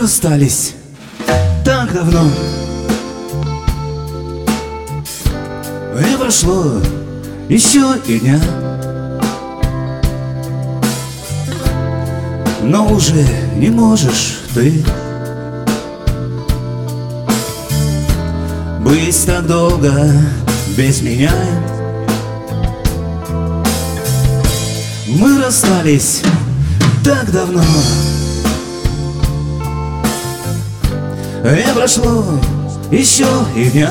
расстались так давно, и прошло еще и дня, но уже не можешь ты быть так долго без меня. Мы расстались так давно, и прошло еще и дня,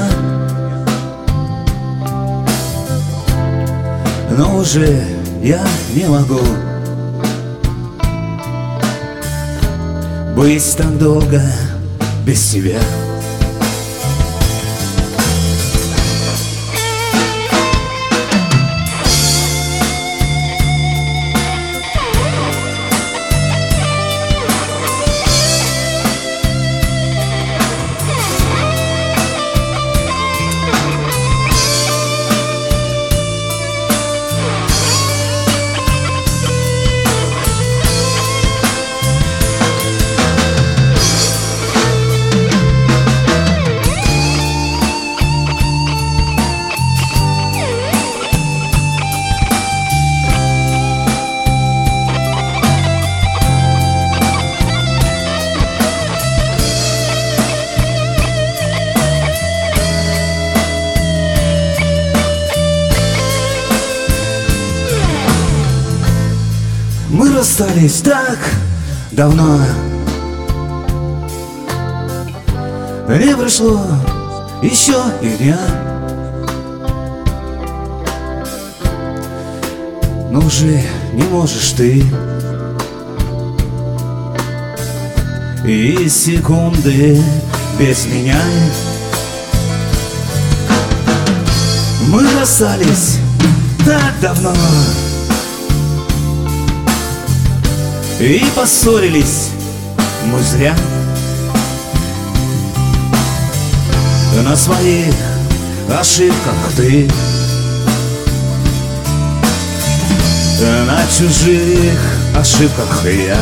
но уже я не могу быть так долго без тебя. Мы расстались так давно, и прошло еще и дня, но уже не можешь ты и секунды без меня. Мы расстались так давно, и поссорились мы зря. На своих ошибках ты, на чужих ошибках я.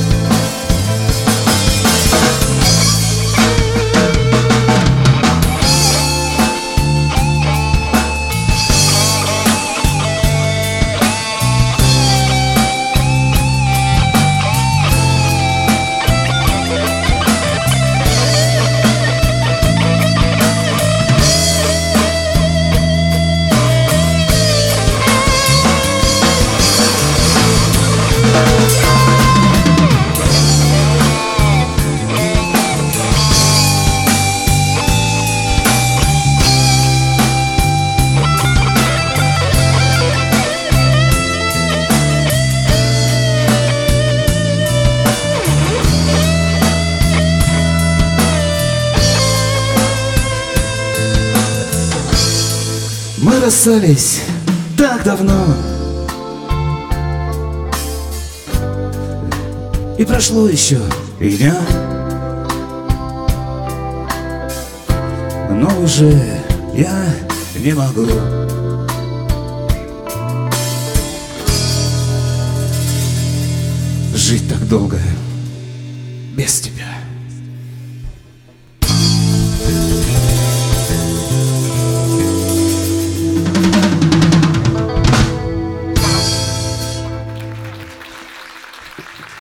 Мы расстались так давно, и прошло еще и дня, но уже я не могу жить так долго без тебя.